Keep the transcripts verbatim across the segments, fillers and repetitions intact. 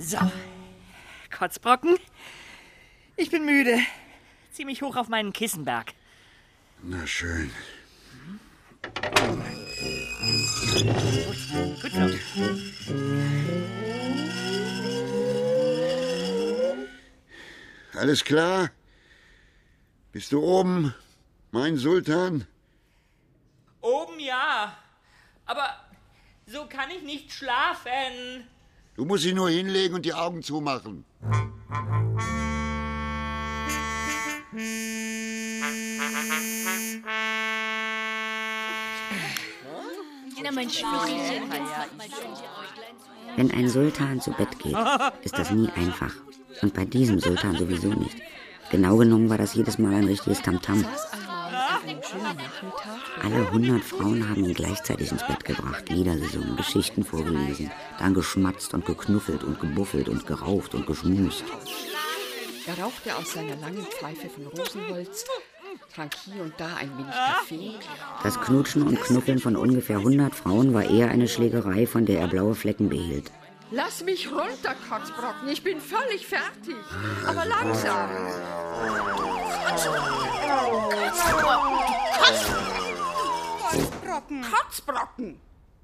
So, Kotzbrocken. Ich bin müde. Zieh mich hoch auf meinen Kissenberg. Na schön. Gut, gut so. Alles klar? Bist du oben, mein Sultan? Oben ja, aber so kann ich nicht schlafen. Du musst dich nur hinlegen und die Augen zumachen. Wenn ein Sultan zu Bett geht, ist das nie einfach. Und bei diesem Sultan sowieso nicht. Genau genommen war das jedes Mal ein richtiges Tamtam. Alle hundert Frauen haben ihn gleichzeitig ins Bett gebracht, Lieder gesungen, Geschichten vorgelesen, dann geschmatzt und geknuffelt und gebuffelt und gerauft und geschmust. Er rauchte aus seiner langen Pfeife von Rosenholz, trank hier und da ein wenig Kaffee. Das Knutschen und Knuffeln von ungefähr hundert Frauen war eher eine Schlägerei, von der er blaue Flecken behielt. Lass mich runter, Kotzbrocken, ich bin völlig fertig. Aber langsam. Kotzbrocken! Kotzbrocken!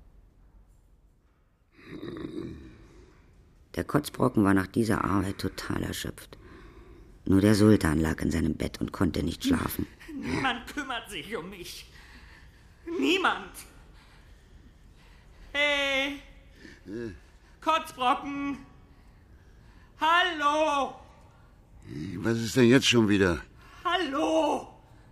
Der Kotzbrocken war nach dieser Arbeit total erschöpft. Nur der Sultan lag in seinem Bett und konnte nicht schlafen. Niemand kümmert sich um mich. Niemand. Hey. Kotzbrocken. Hallo. Was ist denn jetzt schon wieder? Hallo.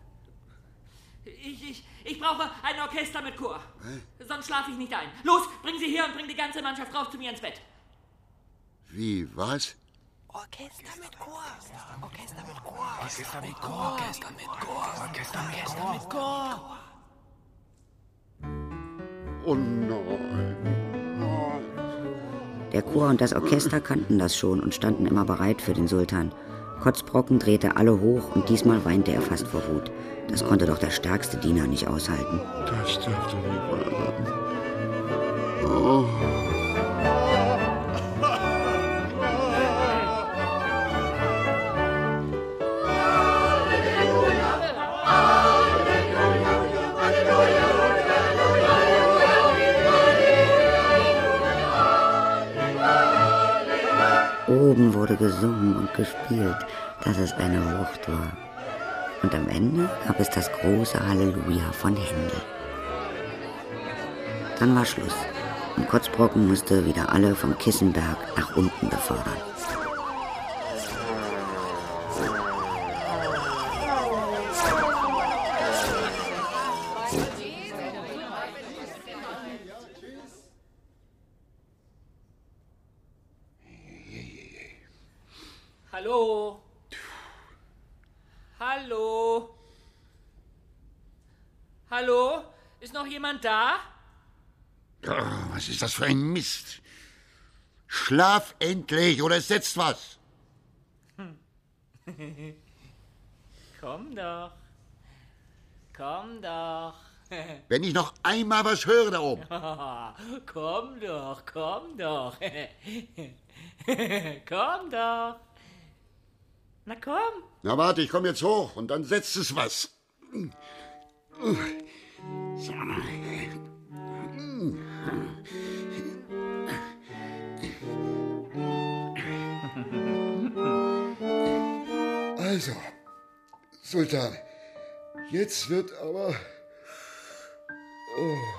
Ich, ich, ich brauche ein Orchester mit Chor. Was? Sonst schlafe ich nicht ein. Los, bring sie her und bring die ganze Mannschaft rauf zu mir ins Bett. Wie, was? Orchester mit Chor. Orchester mit Chor. Orchester mit Chor. Orchester mit Chor. Orchester mit Chor. Oh nein. Der Chor und das Orchester kannten das schon und standen immer bereit für den Sultan. Kotzbrocken drehte alle hoch und diesmal weinte er fast vor Wut. Das konnte doch der stärkste Diener nicht aushalten. Das darf doch nicht wahr sein. Oh. Oben wurde gesungen und gespielt, dass es eine Wucht war. Und am Ende gab es das große Halleluja von Händel. Dann war Schluss und Kotzbrocken musste wieder alle vom Kissenberg nach unten befördern. Hallo? Hallo? Hallo? Ist noch jemand da? Oh, was ist das für ein Mist? Schlaf endlich, oder es setzt was. Komm doch. Komm doch. Wenn ich noch einmal was höre da oben. Komm doch, komm doch. Komm doch. Na komm. Na warte, ich komme jetzt hoch und dann setzt es was. So. Also, Sultan, jetzt wird aber... Oh.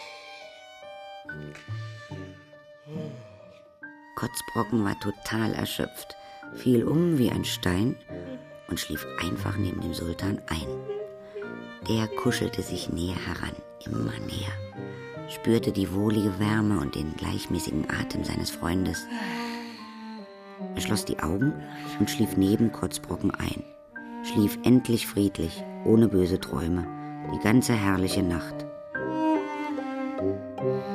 Kotzbrocken war total erschöpft, fiel um wie ein Stein und schlief einfach neben dem Sultan ein. Der kuschelte sich näher heran, immer näher, spürte die wohlige Wärme und den gleichmäßigen Atem seines Freundes. Er schloss die Augen und schlief neben Kotzbrocken ein, schlief endlich friedlich, ohne böse Träume, die ganze herrliche Nacht.